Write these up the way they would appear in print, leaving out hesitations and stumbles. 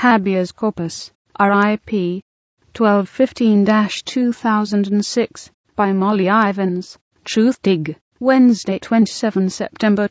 Habeas Corpus, RIP 1215-2006, by Molly Ivins. Truthdig, Wednesday 27 September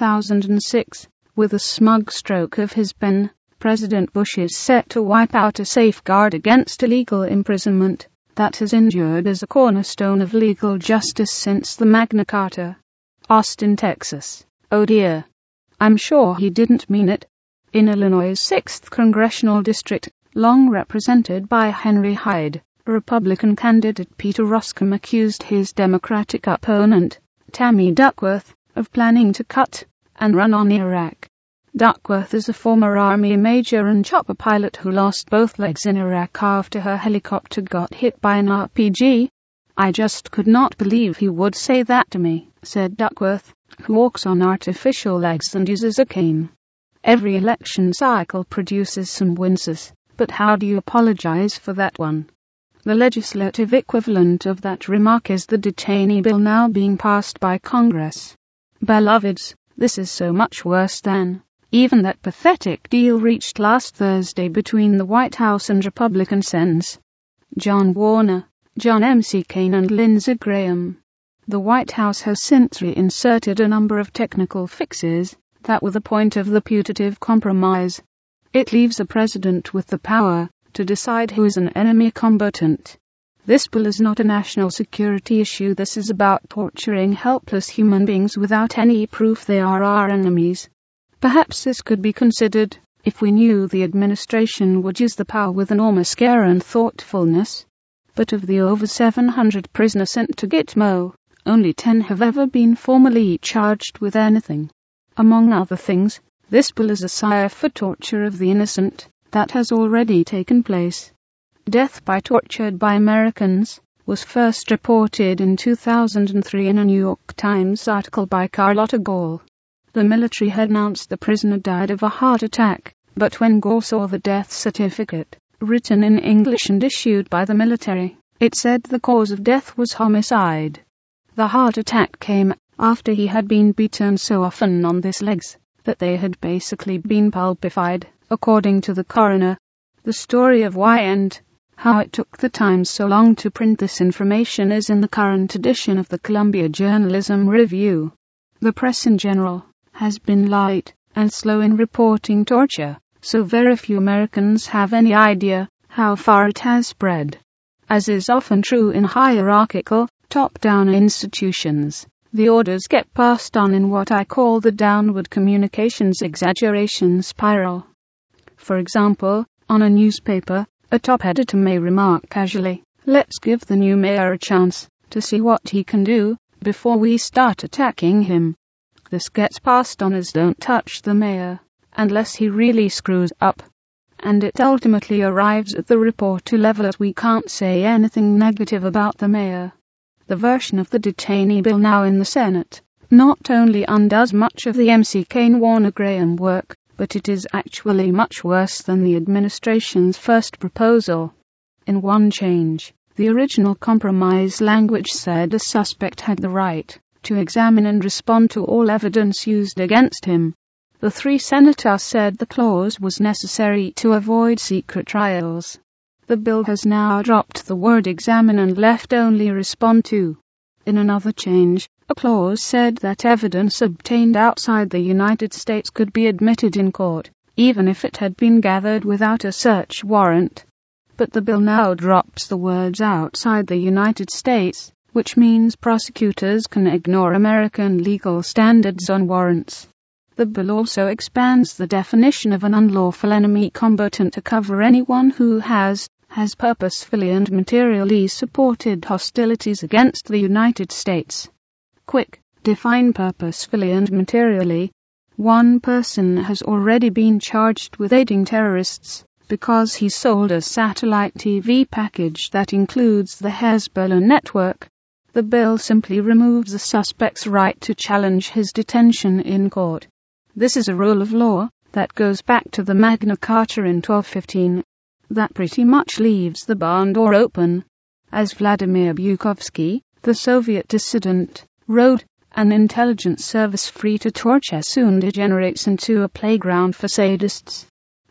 2006. With a smug stroke of his pen, President Bush is set to wipe out a safeguard against illegal imprisonment that has endured as a cornerstone of legal justice since the Magna Carta. Austin, Texas. Oh dear. I'm sure he didn't mean it. In Illinois' 6th Congressional District, long represented by Henry Hyde, Republican candidate Peter Roskam accused his Democratic opponent, Tammy Duckworth, of planning to cut and run on Iraq. Duckworth is a former Army major and chopper pilot who lost both legs in Iraq after her helicopter got hit by an RPG. I just could not believe he would say that to me, said Duckworth, who walks on artificial legs and uses a cane. Every election cycle produces some winces, but how do you apologize for that one? The legislative equivalent of that remark is the detainee bill now being passed by Congress. Beloveds, this is so much worse than even that pathetic deal reached last Thursday between the White House and Republican Sens. John Warner, John McCain and Lindsey Graham. The White House has since reinserted a number of technical fixes that were the point of the putative compromise. It leaves the president with the power to decide who is an enemy combatant. This bill is not a national security issue. This is about torturing helpless human beings without any proof they are our enemies. Perhaps this could be considered if we knew the administration would use the power with enormous care and thoughtfulness. But of the over 700 prisoners sent to Gitmo, only 10 have ever been formally charged with anything. Among other things, this bill is a sire for torture of the innocent that has already taken place. Death by torture by Americans was first reported in 2003 in a New York Times article by Carlotta Gall. The military had announced the prisoner died of a heart attack, but when Gall saw the death certificate, written in English and issued by the military, it said the cause of death was homicide. The heart attack came after he had been beaten so often on his legs that they had basically been pulpified, according to the coroner. The story of why and how it took the Times so long to print this information is in the current edition of the Columbia Journalism Review. The press in general has been light and slow in reporting torture, so very few Americans have any idea how far it has spread. As is often true in hierarchical, top-down institutions, the orders get passed on in what I call the downward communications exaggeration spiral. For example, on a newspaper, a top editor may remark casually, "Let's give the new mayor a chance to see what he can do before we start attacking him." This gets passed on as "Don't touch the mayor unless he really screws up." And it ultimately arrives at the reporter level as "We can't say anything negative about the mayor." The version of the detainee bill now in the Senate not only undoes much of the McCain-Warner-Graham work, but it is actually much worse than the administration's first proposal. In one change, the original compromise language said a suspect had the right to examine and respond to all evidence used against him. The 3 senators said the clause was necessary to avoid secret trials. The bill has now dropped the word examine and left only respond to. In another change, a clause said that evidence obtained outside the United States could be admitted in court, even if it had been gathered without a search warrant. But the bill now drops the words outside the United States, which means prosecutors can ignore American legal standards on warrants. The bill also expands the definition of an unlawful enemy combatant to cover anyone who has purposefully and materially supported hostilities against the United States. Quick, define purposefully and materially. One person has already been charged with aiding terrorists because he sold a satellite TV package that includes the Hezbollah network. The bill simply removes the suspect's right to challenge his detention in court. This is a rule of law that goes back to the Magna Carta in 1215. That pretty much leaves the barn door open. As Vladimir Bukovsky, the Soviet dissident, wrote, an intelligence service free to torture soon degenerates into a playground for sadists.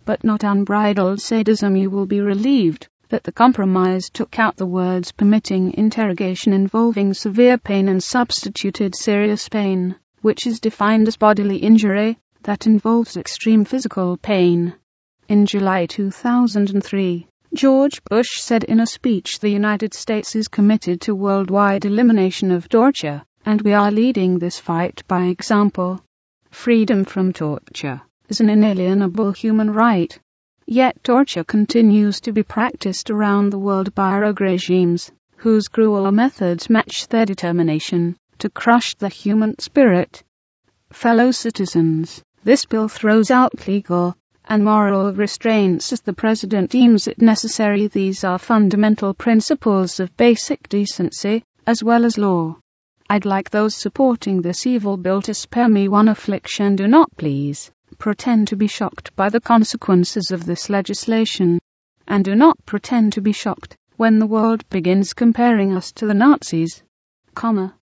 but not unbridled sadism, you will be relieved that the compromise took out the words permitting interrogation involving severe pain and substituted serious pain, which is defined as bodily injury that involves extreme physical pain. In July 2003, George Bush said in a speech, the United States is committed to worldwide elimination of torture, and we are leading this fight by example. Freedom from torture is an inalienable human right. Yet torture continues to be practiced around the world by rogue regimes, whose cruel methods match their determination to crush the human spirit. Fellow citizens, this bill throws out legal and moral restraints as the President deems it necessary. These are fundamental principles of basic decency, as well as law. I'd like those supporting this evil bill to spare me one affliction. Do not, please, pretend to be shocked by the consequences of this legislation. And do not pretend to be shocked when the world begins comparing us to the Nazis,